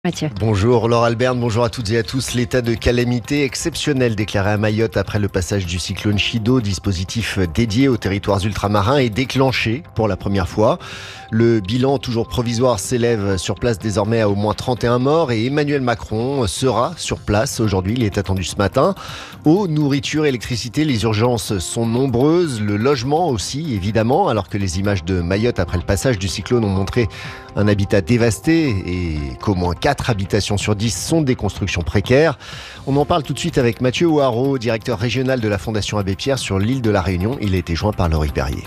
Mathieu. Bonjour Laure Alberne, bonjour à toutes et à tous. L'état de calamité exceptionnel déclaré à Mayotte après le passage du cyclone Chido, dispositif dédié aux territoires ultramarins, est déclenché pour la première fois. Le bilan, toujours provisoire, s'élève sur place désormais à au moins 31 morts et Emmanuel Macron sera sur place aujourd'hui, il est attendu ce matin. Eau, nourriture, électricité, les urgences sont nombreuses, le logement aussi évidemment, alors que les images de Mayotte après le passage du cyclone ont montré un habitat dévasté et qu'au moins 4 habitations sur 10 sont des constructions précaires. On en parle tout de suite avec Mathieu Ouareau, directeur régional de la Fondation Abbé Pierre sur l'île de la Réunion. Il a été joint par Laurie Perrier.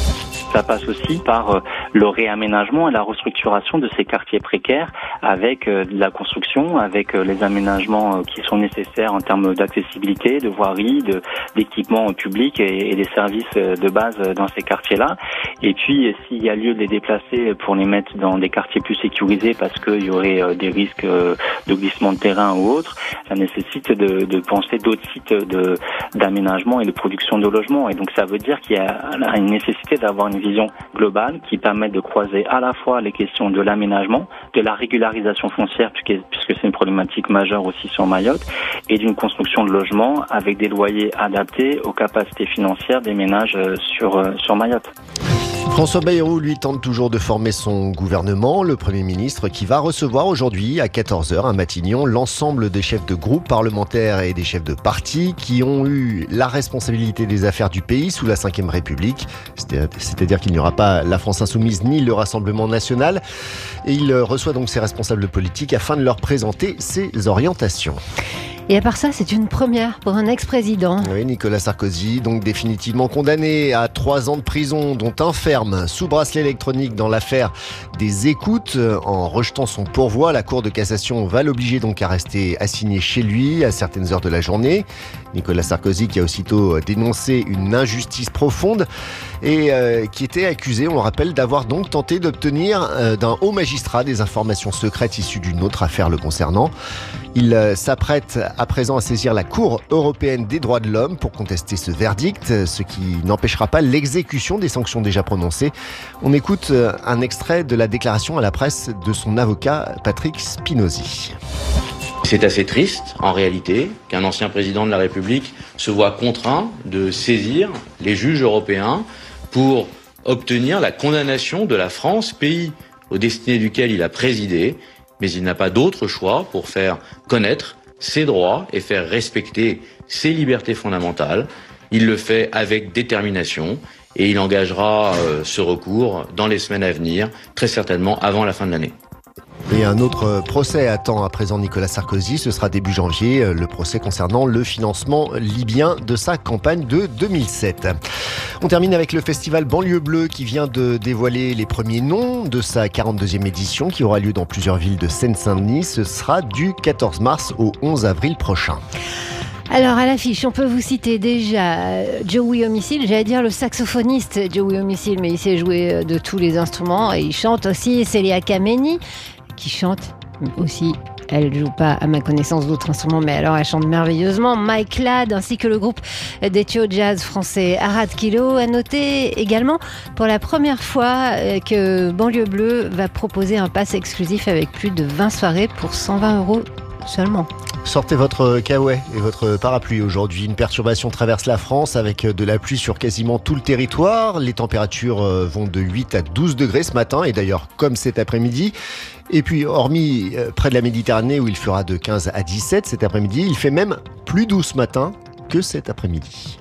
Ça passe aussi par le réaménagement et la restructuration de ces quartiers précaires avec de la construction, avec les aménagements qui sont nécessaires en termes d'accessibilité, de voirie, d'équipements publics et des services de base dans ces quartiers-là. Et puis, s'il y a lieu de les déplacer pour les mettre dans des quartiers plus sécurisés parce qu'il y aurait des risques de glissement de terrain ou autre, ça nécessite de penser d'autres sites d'aménagement et de production de logements. Et donc, ça veut dire qu'il y a une nécessité d'avoir une vision globale qui permet de croiser à la fois les questions de l'aménagement, de la régularisation foncière, puisque c'est une problématique majeure aussi sur Mayotte, et d'une construction de logements avec des loyers adaptés aux capacités financières des ménages sur Mayotte. François Bayrou, lui, tente toujours de former son gouvernement. Le Premier ministre qui va recevoir aujourd'hui à 14h à Matignon l'ensemble des chefs de groupe parlementaires et des chefs de parti qui ont eu la responsabilité des affaires du pays sous la Ve République. C'est-à-dire qu'il n'y aura pas la France Insoumise ni le Rassemblement National. Et il reçoit donc ses responsables politiques afin de leur présenter ses orientations. Et à part ça, c'est une première pour un ex-président. Oui, Nicolas Sarkozy, donc définitivement condamné à 3 ans de prison, dont un ferme sous bracelet électronique dans l'affaire des écoutes. En rejetant son pourvoi, la Cour de cassation va l'obliger donc à rester assigné chez lui à certaines heures de la journée. Nicolas Sarkozy qui a aussitôt dénoncé une injustice profonde et qui était accusé, on le rappelle, d'avoir donc tenté d'obtenir d'un haut magistrat des informations secrètes issues d'une autre affaire le concernant. Il s'apprête à présent à saisir la Cour européenne des droits de l'homme pour contester ce verdict, ce qui n'empêchera pas l'exécution des sanctions déjà prononcées. On écoute un extrait de la déclaration à la presse de son avocat Patrick Spinozzi. C'est assez triste, en réalité, qu'un ancien président de la République se voit contraint de saisir les juges européens pour obtenir la condamnation de la France, pays aux destinées duquel il a présidé, mais il n'a pas d'autre choix pour faire connaître ses droits et faire respecter ses libertés fondamentales. Il le fait avec détermination et il engagera ce recours dans les semaines à venir, très certainement avant la fin de l'année. Et un autre procès attend à présent Nicolas Sarkozy, ce sera début janvier, le procès concernant le financement libyen de sa campagne de 2007. On termine avec le festival Banlieue Bleue qui vient de dévoiler les premiers noms de sa 42e édition qui aura lieu dans plusieurs villes de Seine-Saint-Denis. Ce sera du 14 mars au 11 avril prochain. Alors à l'affiche, on peut vous citer déjà Joey Homicile, j'allais dire le saxophoniste Joey Homicile, mais il sait jouer de tous les instruments et il chante aussi. Célia Kameni qui chante aussi. Elle joue pas, à ma connaissance, d'autres instruments, mais alors elle chante merveilleusement. Mike Ladd, ainsi que le groupe des trio jazz français Arad Kilo. À noter également, pour la première fois, que Banlieue Bleue va proposer un pass exclusif avec plus de 20 soirées pour 120 € seulement. Sortez votre kawaii et votre parapluie aujourd'hui. Une perturbation traverse la France avec de la pluie sur quasiment tout le territoire. Les températures vont de 8 à 12 degrés ce matin et d'ailleurs comme cet après-midi. Et puis hormis près de la Méditerranée où il fera de 15 à 17 cet après-midi, il fait même plus doux ce matin que cet après-midi.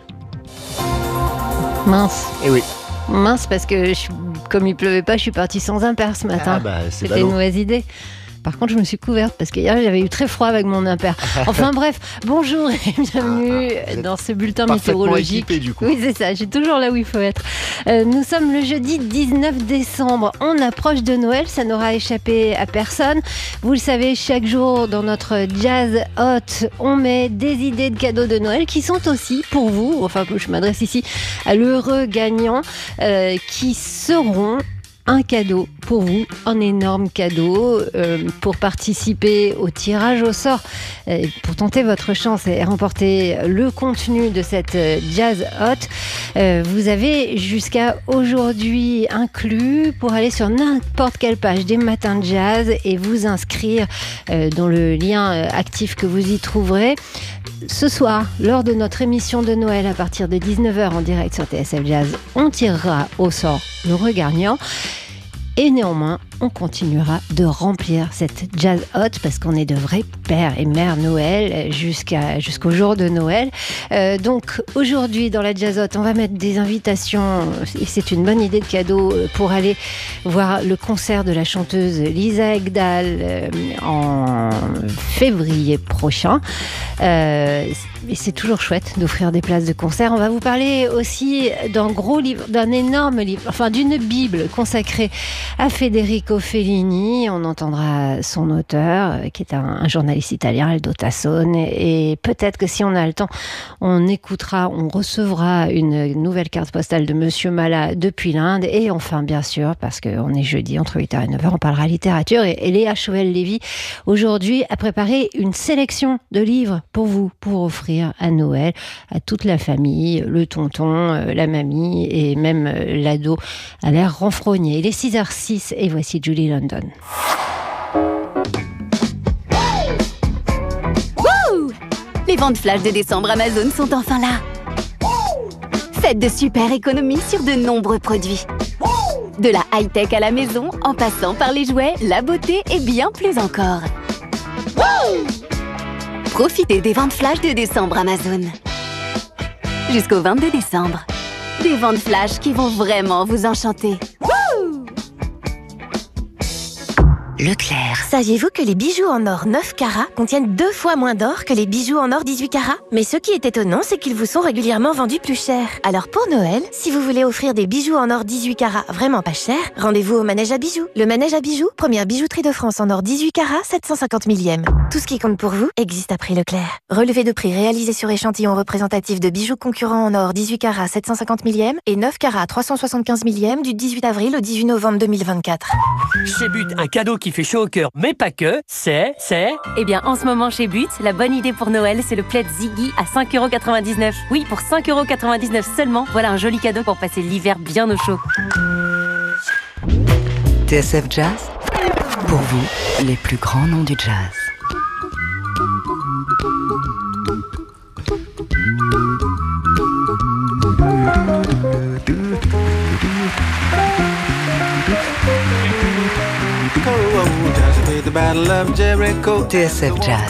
Mince. Et oui. Mince parce que comme il pleuvait pas, je suis partie sans impair ce matin. C'était une mauvaise idée. Par contre, je me suis couverte parce qu'hier, j'avais eu très froid avec mon impair. Enfin bref, bonjour et bienvenue dans ce bulletin météorologique. Équipé, du coup. Oui, c'est ça, je suis toujours là où il faut être. Nous sommes le jeudi 19 décembre. On approche de Noël, ça n'aura échappé à personne. Vous le savez, chaque jour dans notre Jazz Hot, on met des idées de cadeaux de Noël qui sont aussi pour vous. Enfin, je m'adresse ici à l'heureux gagnant qui seront un cadeau pour vous, un énorme cadeau pour participer au tirage au sort, pour tenter votre chance et remporter le contenu de cette Jazz Hot. Vous avez jusqu'à aujourd'hui inclus pour aller sur n'importe quelle page des Matins de Jazz et vous inscrire dans le lien actif que vous y trouverez. Ce soir, lors de notre émission de Noël à partir de 19h en direct sur TSF Jazz, on tirera au sort le gagnant. Et néanmoins, on continuera de remplir cette Jazz Hot parce qu'on est de vrais pères et mères Noël jusqu'au jour de Noël. Donc aujourd'hui, dans la Jazz Hot, on va mettre des invitations, et c'est une bonne idée de cadeau pour aller voir le concert de la chanteuse Lisa Ekdahl en février prochain. Et c'est toujours chouette d'offrir des places de concert. On va vous parler aussi d'un gros livre, d'un énorme livre, enfin d'une Bible consacrée à Federico Fellini. On entendra son auteur, qui est un journaliste italien, Aldo Tassone. Et peut-être que si on a le temps, on recevra une nouvelle carte postale de Monsieur Mala depuis l'Inde. Et enfin, bien sûr, parce qu'on est jeudi, entre 8h et 9h, on parlera littérature. Et Léa Chauvel-Lévy, aujourd'hui, a préparé une sélection de livres pour vous, pour offrir à Noël, à toute la famille, le tonton, la mamie et même l'ado à l'air renfrogné. Il est 6h06 et voici Julie London. Wouh! Les ventes flash de décembre Amazon sont enfin là. Faites de super économies sur de nombreux produits. De la high-tech à la maison, en passant par les jouets, la beauté et bien plus encore. Profitez des ventes flash de décembre Amazon. Jusqu'au 22 décembre. Des ventes flash qui vont vraiment vous enchanter. Leclerc. Saviez-vous que les bijoux en or 9 carats contiennent 2 fois moins d'or que les bijoux en or 18 carats? Mais ce qui est étonnant, c'est qu'ils vous sont régulièrement vendus plus cher. Alors pour Noël, si vous voulez offrir des bijoux en or 18 carats vraiment pas chers, rendez-vous au Manège à bijoux. Le Manège à bijoux, première bijouterie de France en or 18 carats, 750 millième. Tout ce qui compte pour vous existe à prix Leclerc. Relevé de prix réalisé sur échantillon représentatif de bijoux concurrents en or 18 carats 750 millième et 9 carats 375 millième du 18 avril au 18 novembre 2024. Chez But, un cadeau qui fait chaud au cœur, mais pas que, c'est... Eh bien, en ce moment, chez But, la bonne idée pour Noël, c'est le plaid Ziggy à 5,99€. Oui, pour 5,99€ seulement, voilà un joli cadeau pour passer l'hiver bien au chaud. TSF Jazz, pour vous, les plus grands noms du jazz. TSF Jazz.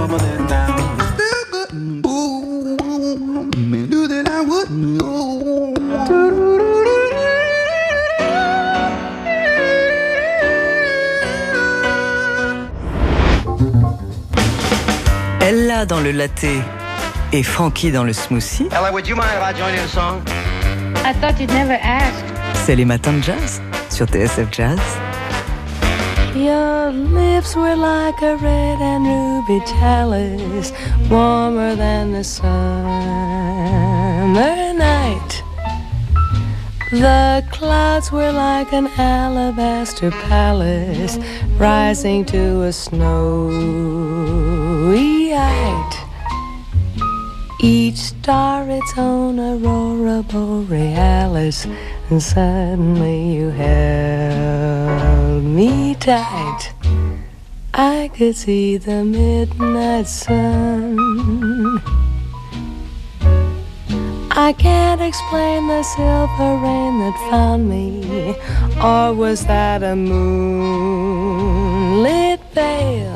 Ella dans le latte et Frankie dans le smoothie. Ella, would you mind if I join in a song? I thought you'd never ask. C'est les matins de jazz sur TSF Jazz. Your lips were like a red and ruby chalice, warmer than the summer night. The clouds were like an alabaster palace, rising to a snowy height. Each star its own aurora borealis, and suddenly you held me tight. I could see the midnight sun. I can't explain the silver rain that found me, or was that a moonlit veil?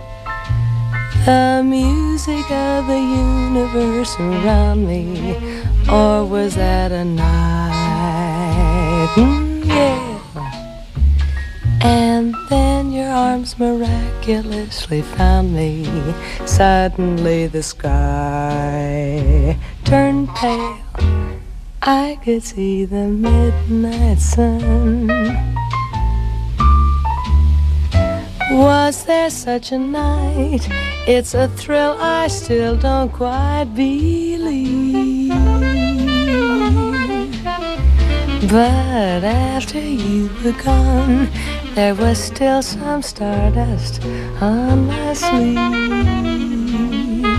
The music of the universe around me, or was that a nightingale? And then your arms miraculously found me. Suddenly the sky turned pale. I could see the midnight sun. Was there such a night? It's a thrill I still don't quite believe. But after you were gone, there was still some stardust on my sleeve.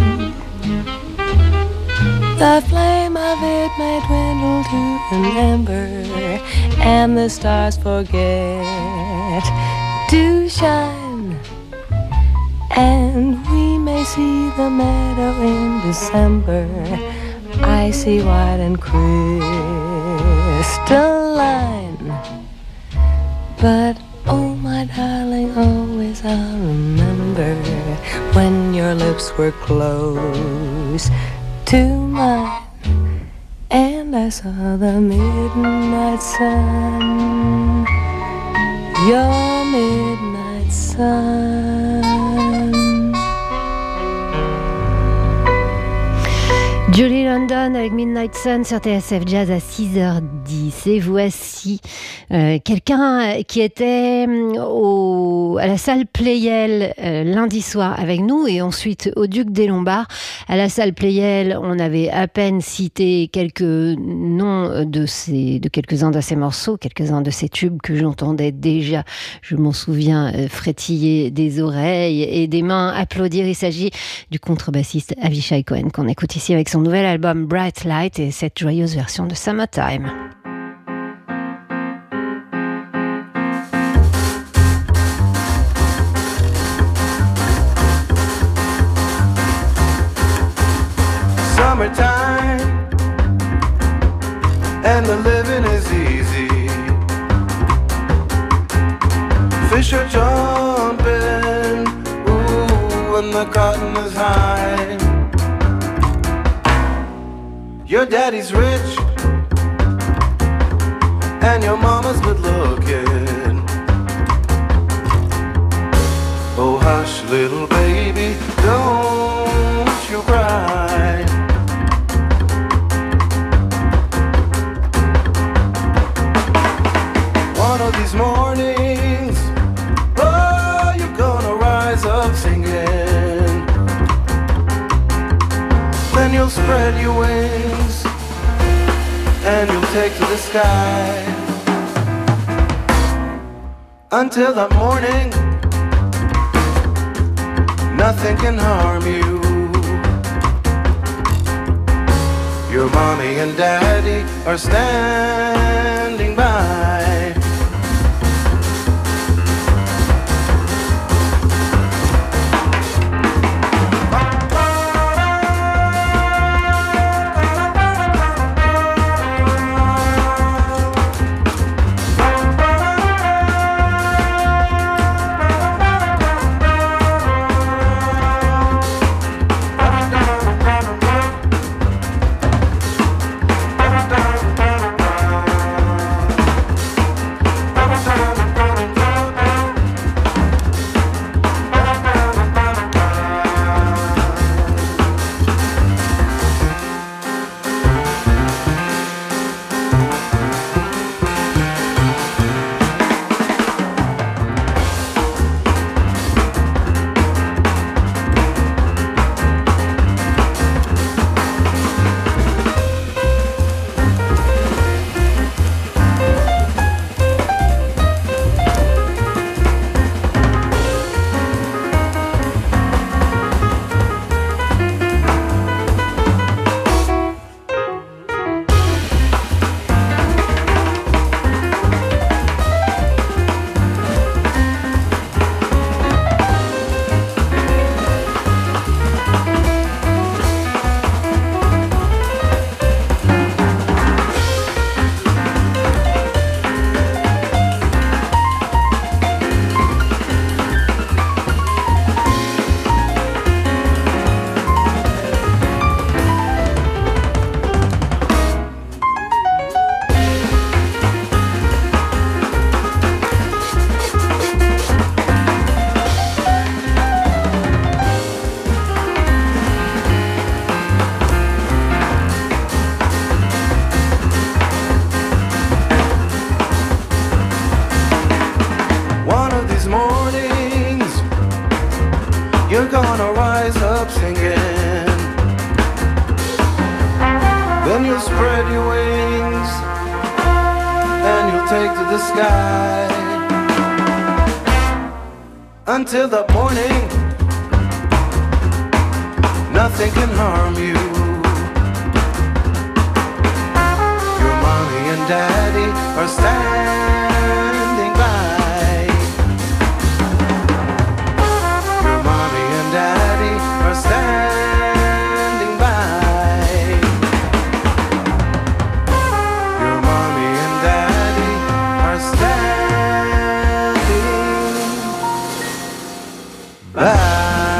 The flame of it may dwindle to an ember, and the stars forget to shine, and we may see the meadow in December, icy white and crystalline. But oh my darling, always I'll remember when your lips were close to mine, and I saw the midnight sun, your midnight sun. Julie London avec Midnight Sun sur TSF Jazz à 6h10. Et voici quelqu'un qui était à la salle Pleyel lundi soir avec nous et ensuite au Duc des Lombards. À la salle Pleyel, on avait à peine cité quelques noms de quelques-uns de ces morceaux, quelques-uns de ces tubes que j'entendais déjà, je m'en souviens, frétiller des oreilles et des mains applaudir. Il s'agit du contrebassiste Avishai Cohen qu'on écoute ici avec son nouvel album Bright Light et cette joyeuse version de Summertime. Summertime and the living is easy. Fish are jumping, ooh, and the cotton is high. Your daddy's rich and your mama's good looking. Oh hush little baby, don't you cry. One of these mornings, oh, you're gonna rise up singing. Then you'll spread your wings and you'll take to the sky. Until that morning, nothing can harm you. Your mommy and daddy are standing by. take to the sky until the morning. Nothing can harm you. Your mommy and daddy are standing by. Your mommy and daddy are standing by. Your mommy and daddy are standing by.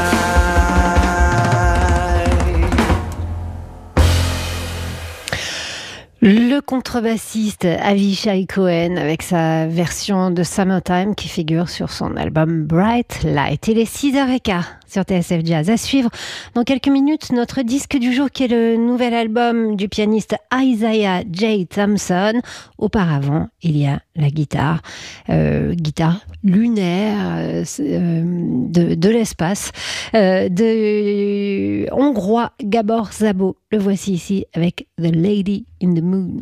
Le contrebassiste Avishai Cohen avec sa version de Summertime qui figure sur son album Bright Light. Il est 6h15 sur TSF Jazz. À suivre dans quelques minutes notre disque du jour qui est le nouvel album du pianiste Isaiah J. Thompson. Auparavant, il y a la guitare lunaire de l'espace de hongrois Gabor Szabo. Le voici ici avec The Lady in the Moon.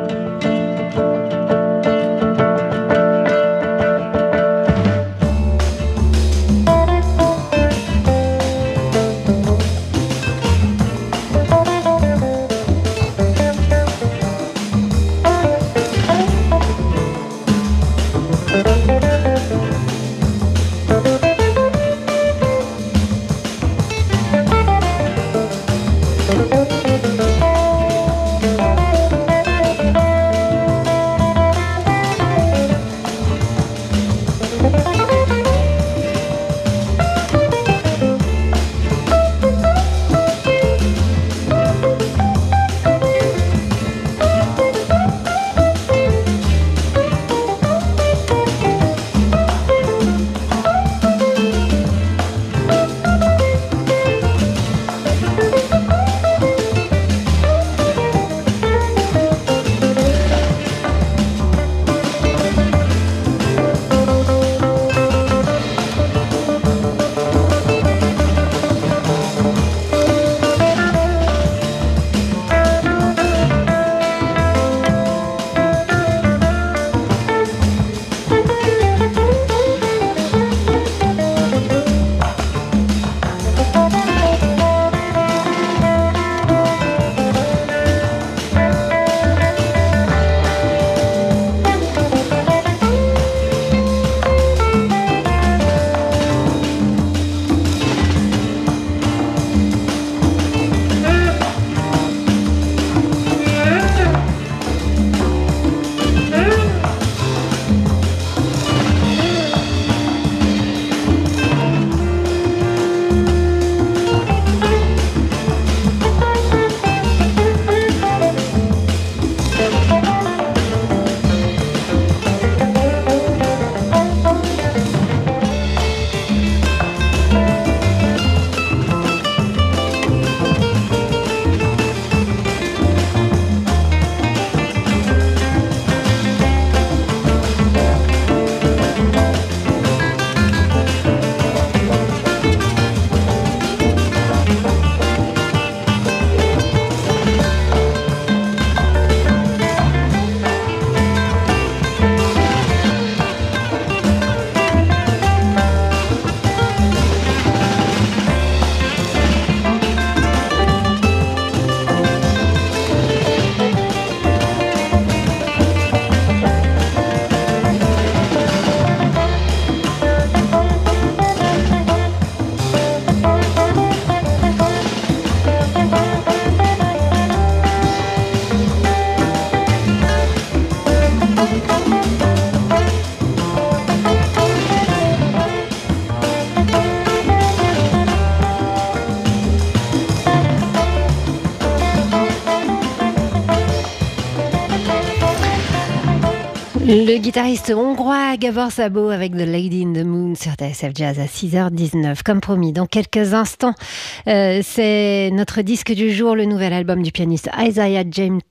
Le guitariste hongrois Gabor Szabo avec The Lady in the Moon sur TSF Jazz à 6h19. Comme promis, dans quelques instants, c'est notre disque du jour, le nouvel album du pianiste Isaiah J.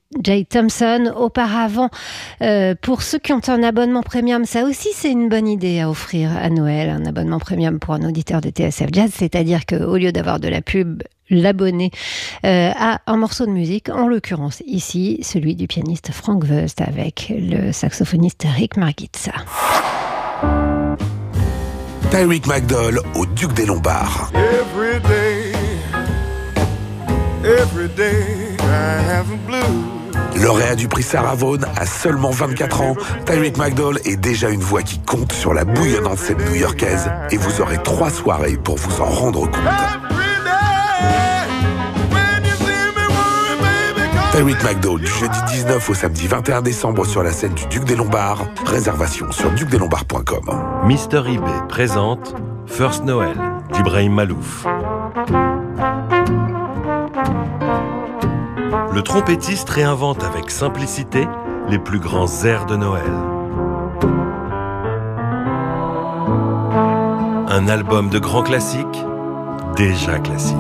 J. Thompson auparavant. Pour ceux qui ont un abonnement premium, ça aussi c'est une bonne idée à offrir à Noël, un abonnement premium pour un auditeur de TSF Jazz, c'est-à-dire qu'au lieu d'avoir de la pub, l'abonné a un morceau de musique, en l'occurrence ici, celui du pianiste Frank Wöst avec le saxophoniste Rick Margitza. Tyrick McDowell au Duc des Lombards. Every day I have a blue. Lauréat du prix Sarah Vaughan à seulement 24 ans, Tyrick McDowell est déjà une voix qui compte sur la bouillonnante scène new-yorkaise et vous aurez 3 soirées pour vous en rendre compte. Tyrick McDowell du jeudi 19 au samedi 21 décembre sur la scène du Duc des Lombards. Réservation sur ducdeslombards.com. Mister eBay présente First Noël d'Ibrahim Malouf. Le trompettiste réinvente avec simplicité les plus grands airs de Noël. Un album de grands classiques, déjà classique.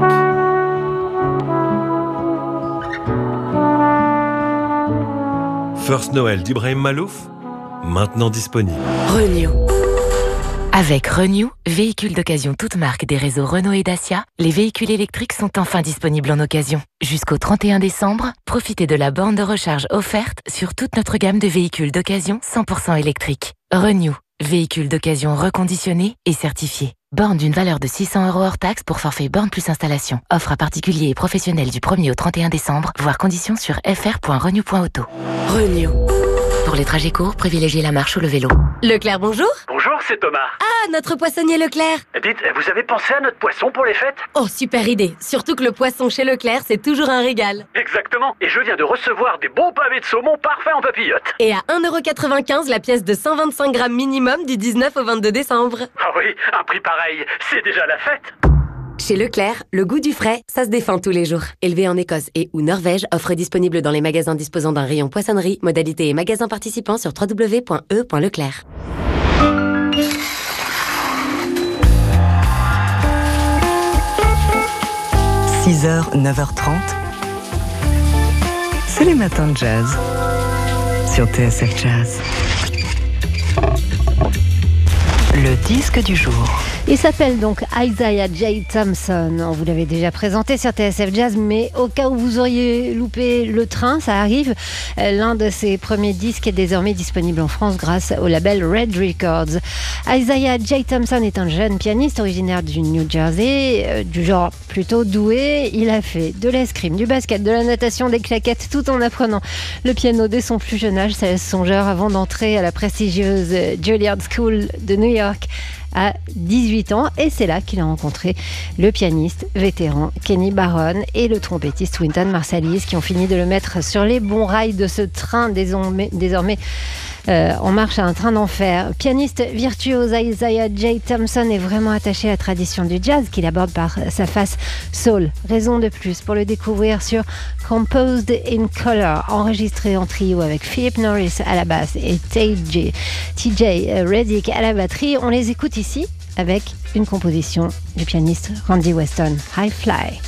First Noël d'Ibrahim Malouf, maintenant disponible. Renew. Avec Renew, véhicules d'occasion toutes marques des réseaux Renault et Dacia, les véhicules électriques sont enfin disponibles en occasion. Jusqu'au 31 décembre, profitez de la borne de recharge offerte sur toute notre gamme de véhicules d'occasion 100% électriques. Renew, véhicules d'occasion reconditionnés et certifiés. Borne d'une valeur de 600 € hors taxe pour forfait borne plus installation. Offre à particuliers et professionnels du 1er au 31 décembre, voire conditions sur fr.renew.auto. Renew. Pour les trajets courts, privilégiez la marche ou le vélo. Leclerc, bonjour. Bonjour, c'est Thomas. Ah, notre poissonnier Leclerc. Dites, vous avez pensé à notre poisson pour les fêtes? Oh, super idée. Surtout que le poisson chez Leclerc, c'est toujours un régal. Exactement. Et je viens de recevoir des bons pavés de saumon parfaits en papillote. Et à 1,95 € la pièce de 125 grammes minimum du 19 au 22 décembre. Ah oui, un prix pareil, c'est déjà la fête. Chez Leclerc, le goût du frais, ça se défend tous les jours. Élevé en Écosse et ou Norvège, offre disponible dans les magasins disposant d'un rayon poissonnerie, modalités et magasins participants sur www.e.leclerc. – 6h, 9h30, c'est les matins de jazz sur TSF Jazz. Le disque du jour. Il s'appelle donc Isaiah J. Thompson. On vous l'avait déjà présenté sur TSF Jazz, mais au cas où vous auriez loupé le train, ça arrive. L'un de ses premiers disques est désormais disponible en France grâce au label Red Records. Isaiah J. Thompson est un jeune pianiste originaire du New Jersey, du genre plutôt doué. Il a fait de l'escrime, du basket, de la natation, des claquettes, tout en apprenant le piano dès son plus jeune âge, 16 songeur, avant d'entrer à la prestigieuse Juilliard School de New York à 18 ans, et c'est là qu'il a rencontré le pianiste vétéran Kenny Barron et le trompettiste Wynton Marsalis, qui ont fini de le mettre sur les bons rails de ce train désormais en marche à un train d'enfer. Pianiste virtuose, Isaiah J. Thompson est vraiment attaché à la tradition du jazz qu'il aborde par sa face soul. Raison de plus pour le découvrir sur Composed in Color, enregistré en trio avec Philip Norris à la basse et TJ Reddick à la batterie. On les écoute ici avec une composition du pianiste Randy Weston, High Fly.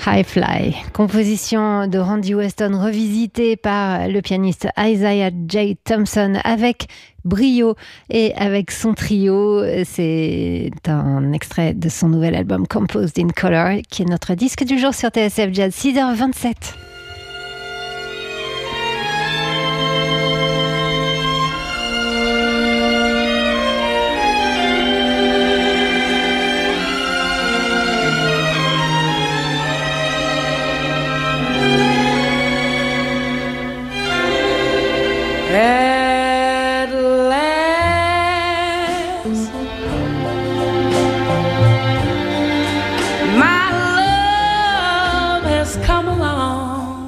High Fly, composition de Randy Weston revisitée par le pianiste Isaiah J. Thompson avec brio et avec son trio. C'est un extrait de son nouvel album Composed in Color qui est notre disque du jour sur TSF Jazz, 6h27. At last, my love has come along.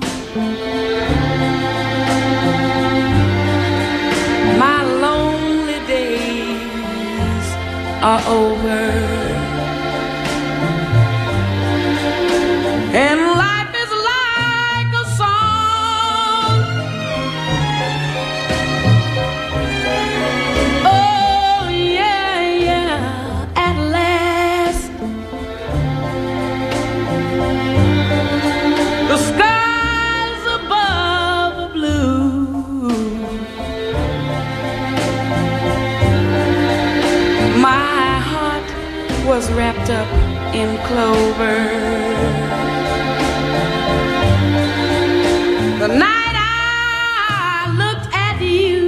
My lonely days are over, and life is like a song. Oh yeah, yeah, at last the skies above are blue. My heart was wrapped up in clover. The night I looked at you,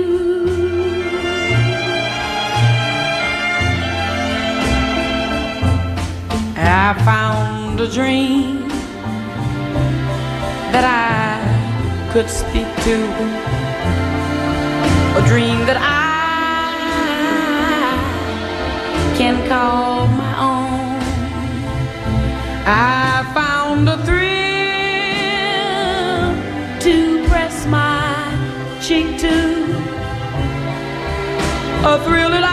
I found a dream that I could speak to, a dream that I can call my own. I found a thrill to press my cheek to, a thrill that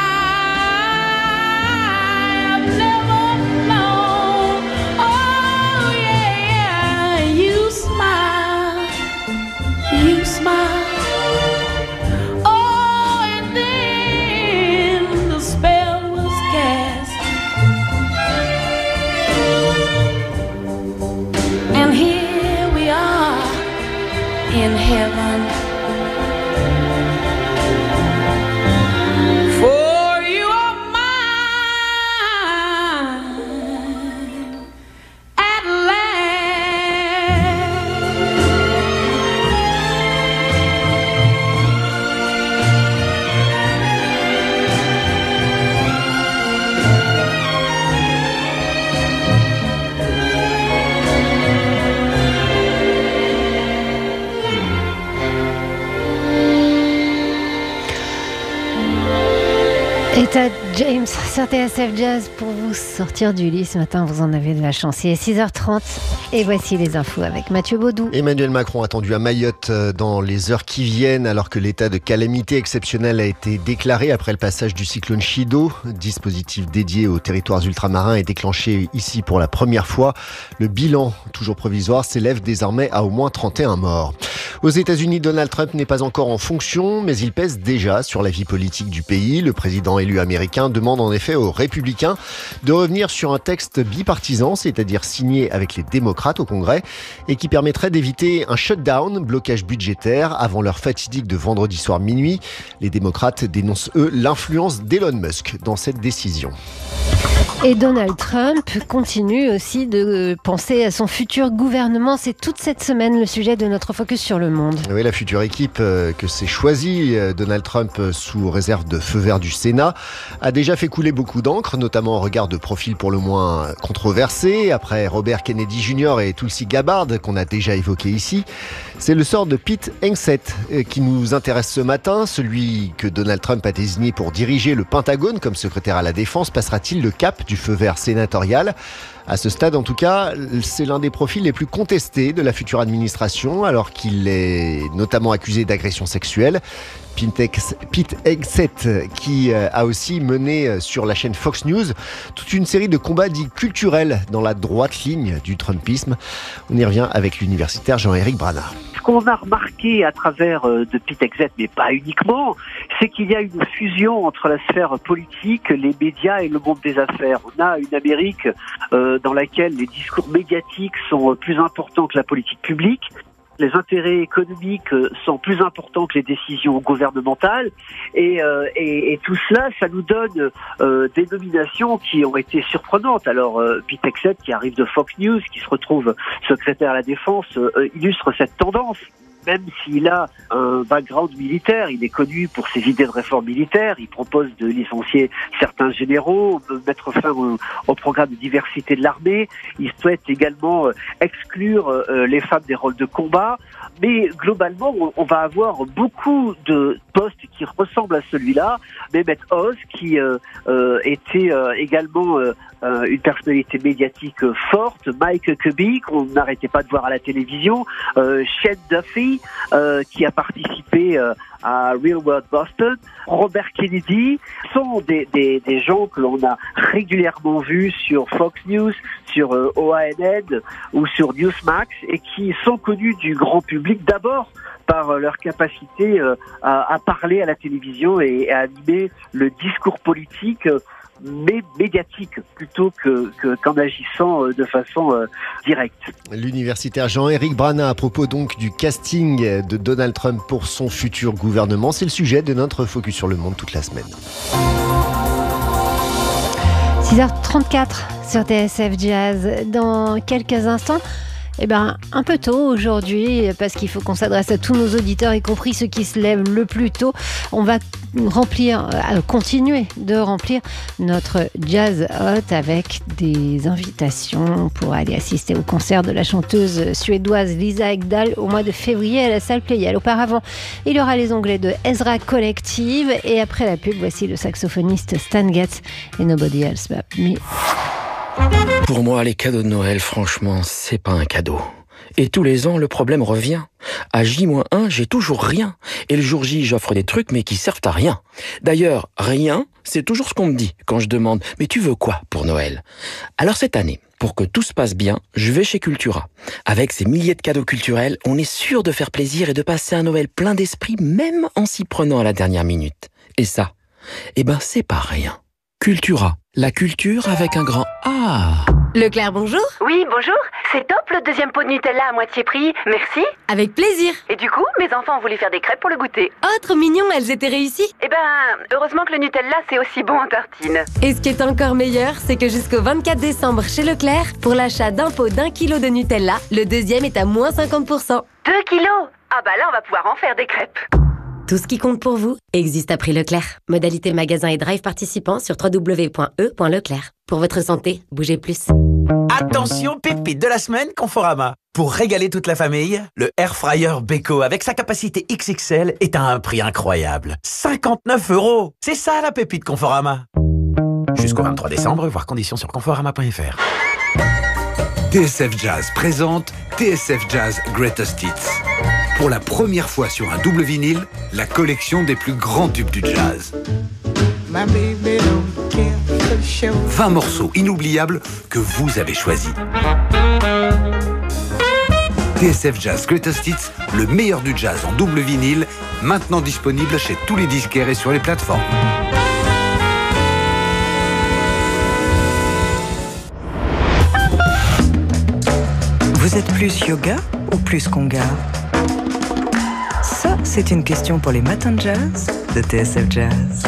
I've never known. Oh yeah, you smile, you smile. Oh, and then the spell was cast, and here we are in heaven. For you are mine at Etta James sur TSF Jazz pour vous sortir du lit ce matin, vous en avez de la chance. Il est 6h30 et voici les infos avec Mathieu Baudou. Emmanuel Macron attendu à Mayotte dans les heures qui viennent alors que l'état de calamité exceptionnelle a été déclaré après le passage du cyclone Chido. Dispositif dédié aux territoires ultramarins est déclenché ici pour la première fois. Le bilan, toujours provisoire, s'élève désormais à au moins 31 morts. Aux États-Unis, Donald Trump n'est pas encore en fonction, mais il pèse déjà sur la vie politique du pays. Le président élu américain demande en effet aux républicains de revenir sur un texte bipartisan, c'est-à-dire signé avec les démocrates au Congrès, et qui permettrait d'éviter un shutdown, blocage budgétaire, avant l'heure fatidique de vendredi soir minuit. Les démocrates dénoncent, eux, l'influence d'Elon Musk dans cette décision. Et Donald Trump continue aussi de penser à son futur gouvernement. C'est toute cette semaine le sujet de notre focus sur le monde. Oui, la future équipe que s'est choisie Donald Trump sous réserve de feu vert du Sénat a déjà fait couler beaucoup d'encre, notamment en regard de profils pour le moins controversés. Après Robert Kennedy Jr. et Tulsi Gabbard, qu'on a déjà évoqué ici, c'est le sort de Pete Hegseth qui nous intéresse ce matin. Celui que Donald Trump a désigné pour diriger le Pentagone comme secrétaire à la Défense passera-t-il le cap du feu vert sénatorial ? À ce stade, en tout cas, c'est l'un des profils les plus contestés de la future administration, alors qu'il est notamment accusé d'agression sexuelle. Pete Hegseth, qui a aussi mené sur la chaîne Fox News toute une série de combats dits culturels dans la droite ligne du Trumpisme. On y revient avec l'universitaire Jean-Éric Brana. qu'on a remarqué à travers de Pitexet, mais pas uniquement, c'est qu'il y a une fusion entre la sphère politique, les médias et le monde des affaires. On a une Amérique dans laquelle les discours médiatiques sont plus importants que la politique publique. Les intérêts économiques sont plus importants que les décisions gouvernementales et tout cela, ça nous donne des nominations qui ont été surprenantes. Alors, Pitexet, qui arrive de Fox News, qui se retrouve secrétaire à la Défense, illustre cette tendance. Même s'il a un background militaire, il est connu pour ses idées de réforme militaire, il propose de licencier certains généraux, de mettre fin au programme de diversité de l'armée, il souhaite également exclure les femmes des rôles de combat, mais globalement on va avoir beaucoup de postes qui ressemblent à celui-là. Mehmet Oz, qui était également une personnalité médiatique forte, Mike Kirby, qu'on n'arrêtait pas de voir à la télévision, Shane Duffy, qui a participé à Real World Boston, Robert Kennedy, sont des gens que l'on a régulièrement vus sur Fox News, sur OANN ou sur Newsmax, et qui sont connus du grand public d'abord par leur capacité à parler à la télévision et à animer le discours politique, mais médiatique plutôt qu'en agissant de façon directe. L'universitaire Jean-Éric Brana à propos donc du casting de Donald Trump pour son futur gouvernement. C'est le sujet de notre Focus sur le monde toute la semaine. 6h34 sur TSF Jazz. Dans quelques instants, un peu tôt aujourd'hui, parce qu'il faut qu'on s'adresse à tous nos auditeurs, y compris ceux qui se lèvent le plus tôt. On va continuer de remplir notre Jazz Hot avec des invitations pour aller assister au concert de la chanteuse suédoise Lisa Ekdahl au mois de février à la salle Playel. Auparavant, il y aura les onglets de Ezra Collective, et après la pub, voici le saxophoniste Stan Getz et Nobody Else But Me. Pour moi, les cadeaux de Noël, franchement, c'est pas un cadeau. Et tous les ans, le problème revient. À J-1, j'ai toujours rien. Et le jour J, j'offre des trucs, mais qui servent à rien. D'ailleurs, rien, c'est toujours ce qu'on me dit quand je demande « Mais tu veux quoi pour Noël ?» Alors cette année, pour que tout se passe bien, je vais chez Cultura. Avec ces milliers de cadeaux culturels, on est sûr de faire plaisir et de passer un Noël plein d'esprit, même en s'y prenant à la dernière minute. Et ça, c'est pas rien. Cultura, la culture avec un grand A. Leclerc, bonjour. Oui, bonjour. C'est top le deuxième pot de Nutella à moitié prix. Merci. Avec plaisir. Et du coup, mes enfants ont voulu faire des crêpes pour le goûter. Oh, trop mignon, elles étaient réussies. Heureusement que le Nutella, c'est aussi bon en tartine. Et ce qui est encore meilleur, c'est que jusqu'au 24 décembre chez Leclerc, pour l'achat d'un pot d'1 kilo de Nutella, le deuxième est à moins 50%. 2 kilos. Ah là, on va pouvoir en faire des crêpes. Tout ce qui compte pour vous existe à prix Leclerc. Modalité magasin et drive participants sur www.e.leclerc. Pour votre santé, bougez plus. Attention, pépite de la semaine Conforama. Pour régaler toute la famille, le Air Fryer Beko avec sa capacité XXL est à un prix incroyable. 59 €. C'est ça la pépite Conforama. Jusqu'au 23 décembre, voir conditions sur conforama.fr. TSF Jazz présente TSF Jazz Greatest Hits. Pour la première fois sur un double vinyle, la collection des plus grands tubes du jazz. 20 morceaux inoubliables que vous avez choisis. TSF Jazz Greatest Hits, le meilleur du jazz en double vinyle, maintenant disponible chez tous les disquaires et sur les plateformes. Vous êtes plus yoga ou plus conga? Ça, c'est une question pour les matins de jazz de TSF Jazz.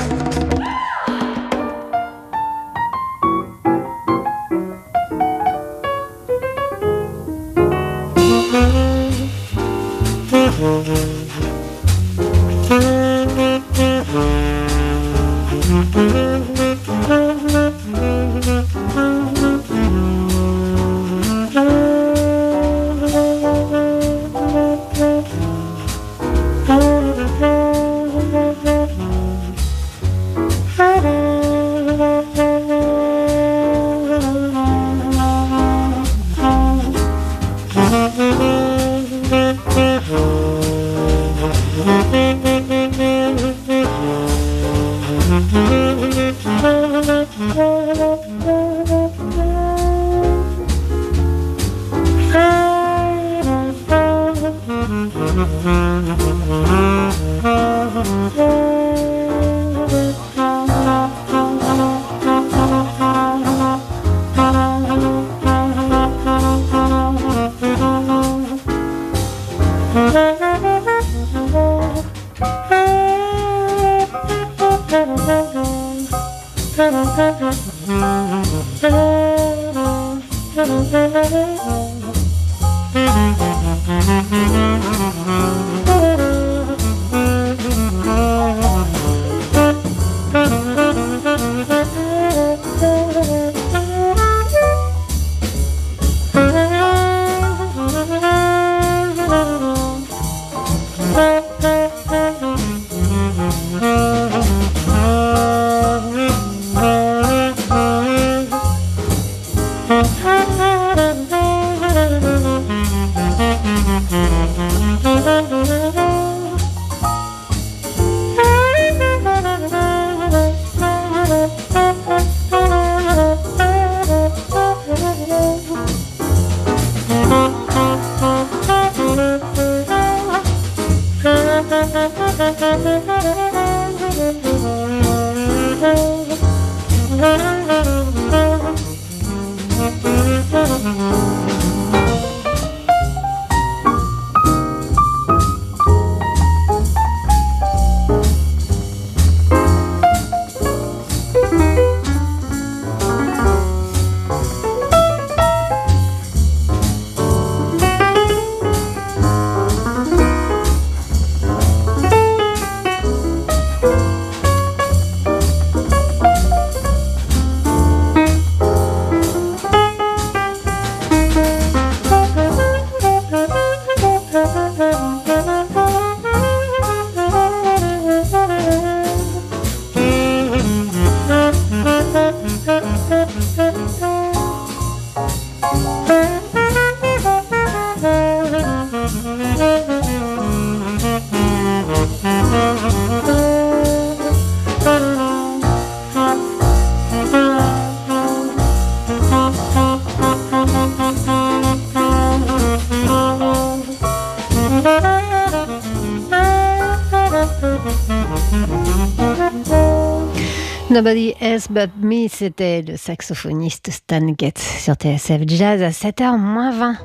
Nobody Else But Me, c'était le saxophoniste Stan Getz sur TSF Jazz à 7h-20.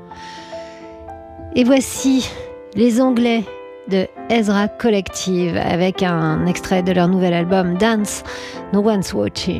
Et voici les Anglais de Ezra Collective avec un extrait de leur nouvel album Dance, No One's Watching.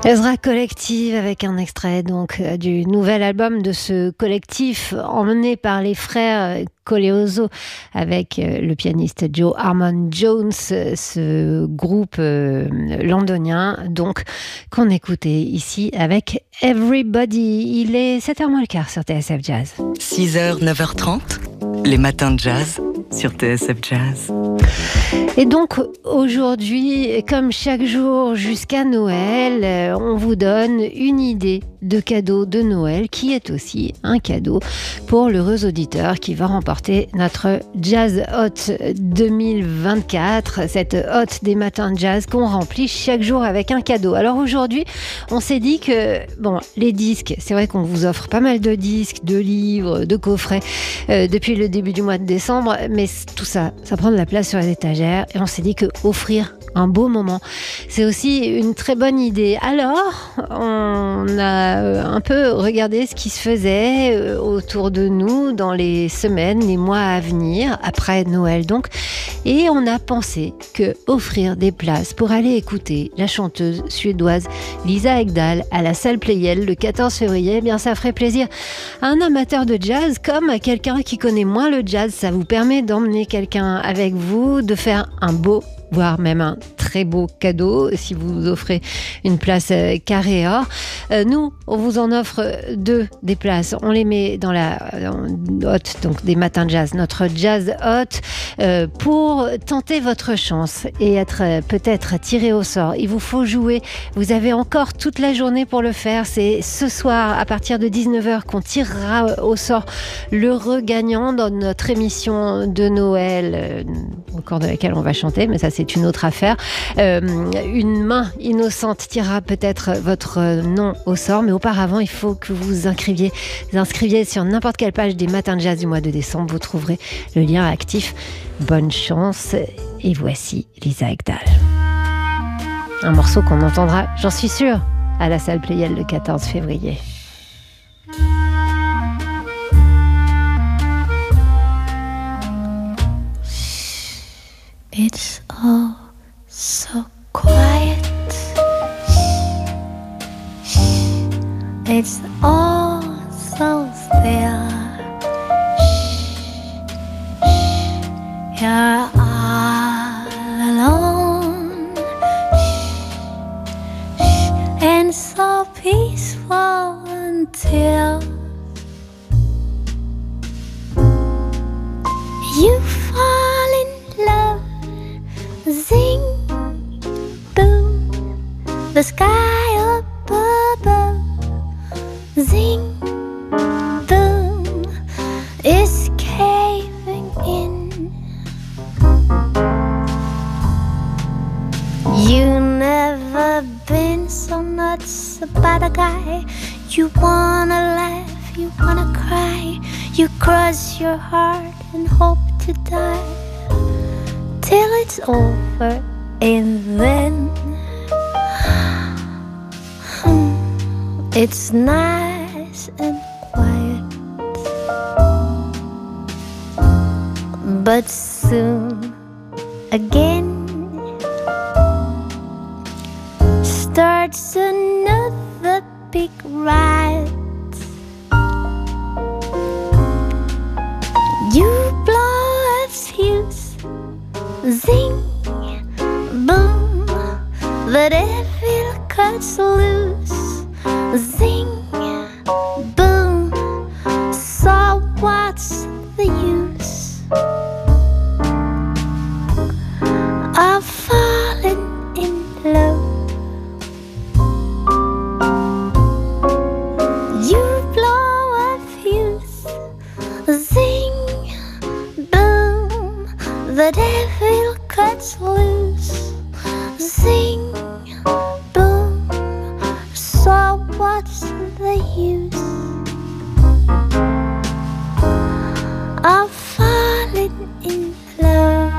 Ezra Collective avec un extrait donc du nouvel album de ce collectif emmené par les frères Coleoso avec le pianiste Joe Harmon Jones, ce groupe londonien donc qu'on écoutait ici avec Everybody. Il est 7h moins le quart sur TSF Jazz. 6h, 9h30, les matins de jazz sur TSF Jazz. Et donc aujourd'hui, comme chaque jour jusqu'à Noël, on vous donne une idée de cadeau de Noël qui est aussi un cadeau pour l'heureux auditeur qui va remporter notre Jazz Hot 2024, cette hot des matins de jazz qu'on remplit chaque jour avec un cadeau. Alors aujourd'hui, on s'est dit que les disques, c'est vrai qu'on vous offre pas mal de disques, de livres, de coffrets depuis le début du mois de décembre, mais tout ça prend de la place sur les étagères et on s'est dit que offrir un beau moment, c'est aussi une très bonne idée. Alors, on a un peu regardé ce qui se faisait autour de nous dans les semaines, les mois à venir, après Noël donc, et on a pensé que offrir des places pour aller écouter la chanteuse suédoise Lisa Ekdahl à la salle Pleyel le 14 février, eh bien ça ferait plaisir à un amateur de jazz comme à quelqu'un qui connaît moins le jazz. Ça vous permet d'emmener quelqu'un avec vous, de faire un beau, voire même un très beau cadeau si vous offrez une place carré or. Nous, on vous en offre 2 des places. On les met dans la hot, donc des matins de jazz, notre Jazz Hot, pour tenter votre chance et être peut-être tiré au sort. Il vous faut jouer. Vous avez encore toute la journée pour le faire. C'est ce soir, à partir de 19h, qu'on tirera au sort l'heureux gagnant dans notre émission de Noël, au cours de laquelle on va chanter, mais ça c'est une autre affaire. Une main innocente tirera peut-être votre nom au sort, mais auparavant il faut que vous inscriviez sur n'importe quelle page des matins de jazz du mois de décembre. Vous trouverez le lien actif. Bonne chance, et voici Lisa Ekdahl. Un morceau qu'on entendra, j'en suis sûre, à la salle Pleyel le 14 février. It's all so quiet. It's all so still. You're all alone and so peaceful until you fall in love. Zing, boom, the sky up above. Zing, boom, is caving in. You never been so nuts about a guy. You wanna laugh, you wanna cry. You cross your heart and hope to die till it's over, and then it's nice and quiet. But soon again starts another big riot. You blow a fuse. Zing, boom, the devil cuts loose. Zing, boom, so what's the use of falling in love? You blow a fuse. Zing, boom, the devil cuts loose. Zing, boom, so what's the use of falling in love?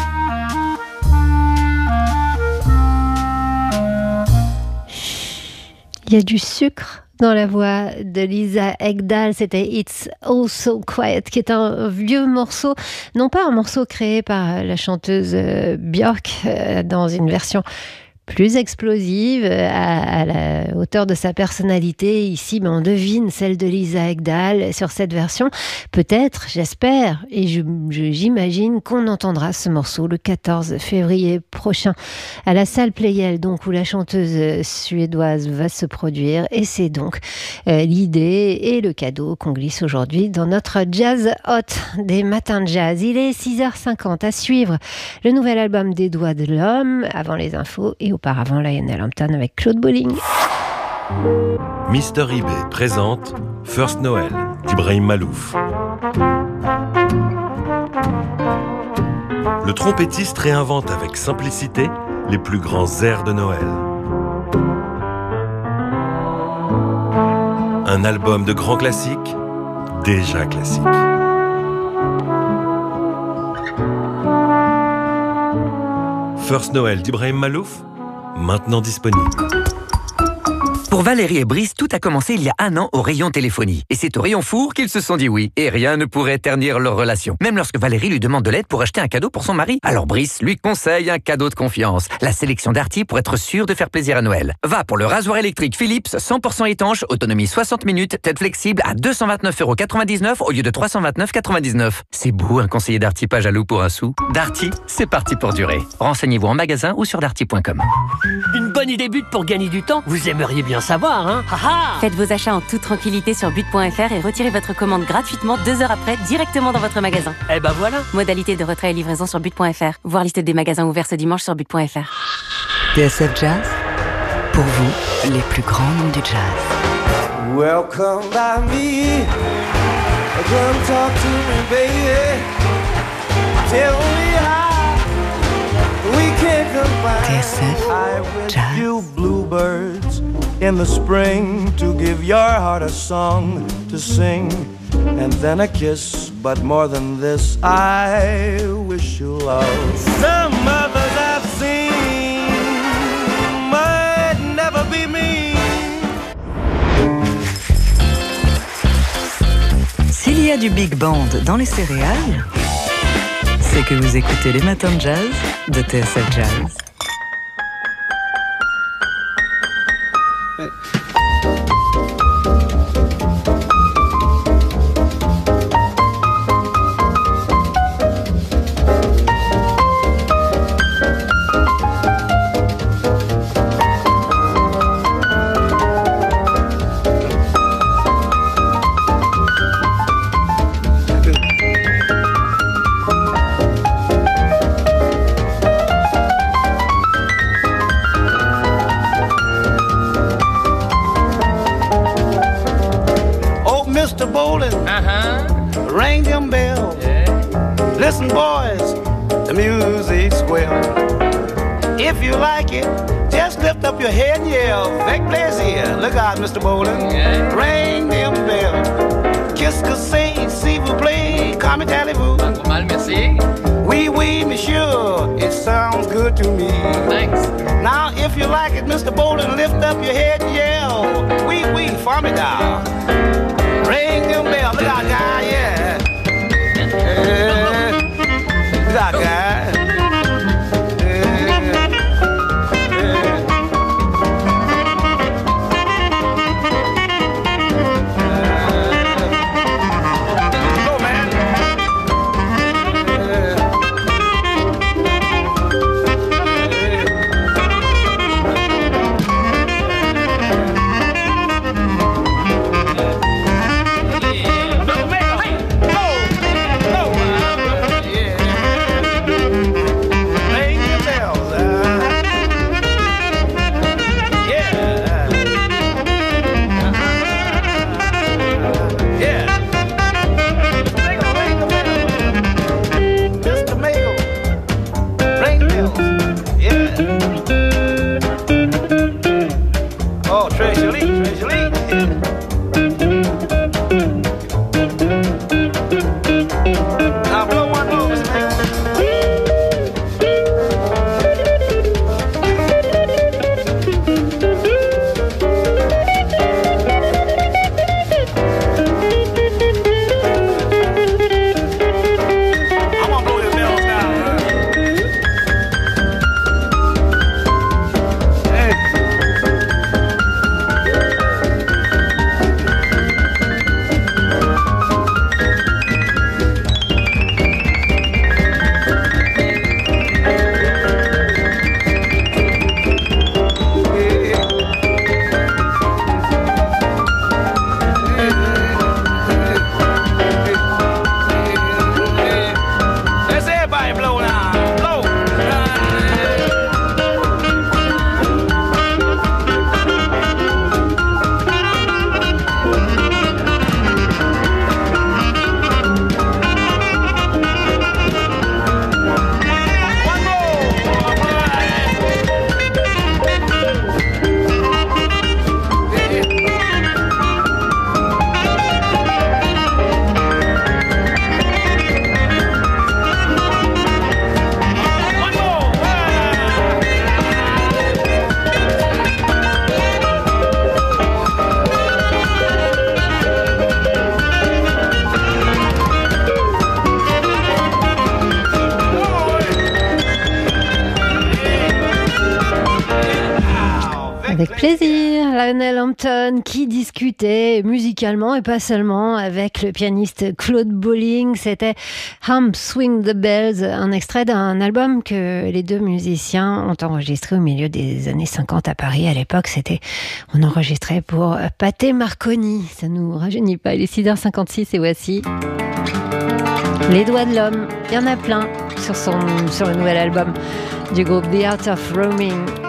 Il y a du sucre dans la voix de Lisa Ekdahl. C'était It's All So Quiet, qui est un vieux morceau, non pas un morceau créé par la chanteuse Björk dans une version plus explosive à la hauteur de sa personnalité. Ici, on devine celle de Lisa Ekdahl sur cette version. Peut-être, j'espère, et j'imagine qu'on entendra ce morceau le 14 février prochain à la salle Pleyel, donc où la chanteuse suédoise va se produire. Et c'est donc l'idée et le cadeau qu'on glisse aujourd'hui dans notre Jazz Hot des matins de jazz. Il est 6h50 à suivre le nouvel album des Doigts de l'Homme avant les infos et auparavant Lionel Hampton avec Claude Bolling. Mister eBay présente First Noël d'Ibrahim Malouf. Le trompettiste réinvente avec simplicité les plus grands airs de Noël. Un album de grands classiques, déjà classique. First Noël d'Ibrahim Malouf, maintenant disponible. Pour Valérie et Brice, tout a commencé il y a 1 an au rayon téléphonie. Et c'est au rayon four qu'ils se sont dit oui. Et rien ne pourrait ternir leur relation. Même lorsque Valérie lui demande de l'aide pour acheter un cadeau pour son mari. Alors Brice lui conseille un cadeau de confiance. La sélection Darty pour être sûr de faire plaisir à Noël. Va pour le rasoir électrique Philips 100% étanche, autonomie 60 minutes, tête flexible à 229,99 € au lieu de 329,99 €. C'est beau un conseiller Darty pas jaloux pour un sou. Darty, c'est parti pour durer. Renseignez-vous en magasin ou sur darty.com. Une bonne idée but pour gagner du temps. Vous aimeriez bien savoir, hein? Faites vos achats en toute tranquillité sur but.fr et retirez votre commande gratuitement 2 heures après directement dans votre magasin. Eh ben voilà. Modalité de retrait et livraison sur but.fr. Voir liste des magasins ouverts ce dimanche sur but.fr. TSF Jazz, pour vous, les plus grands noms du jazz. Welcome by me. Come talk to me, baby. Tell me how we can combine. TSF I wish Jazz. you bluebirds in the spring to give your heart a song to sing, and then a kiss. But more than this, I wish you love. Some others I've seen might never be me. S'il y a du big band dans les céréales, c'est que vous écoutez les matins de jazz de TSF Jazz. Ring them bells. Listen, boys, the music's swell. If you like it, just lift up your head and yell. Fake plaisir. Look out, Mr. Bowling. Ring them bells. Qu'est-ce que c'est, s'il vous plaît? Comme allez-vous? Mal, merci. Oui, oui, monsieur. It sounds good to me. Thanks. Now, if you like it, Mr. Bowling, lift up your head and yell. Oui, oui, formidable. Ring them bells. Look out, guy, yeah. Look out, guy. Go, man. Avec plaisir, Lionel Hampton qui discutait musicalement et pas seulement avec le pianiste Claude Bolling. C'était Hum Swing the Bells, un extrait d'un album que les deux musiciens ont enregistré au milieu des années 50 à Paris. À l'époque, on enregistrait pour Pathé Marconi. Ça nous rajeunit pas. Il est 6h56 et voici Les Doigts de l'Homme. Il y en a plein sur le nouvel album du groupe The Art of Roaming.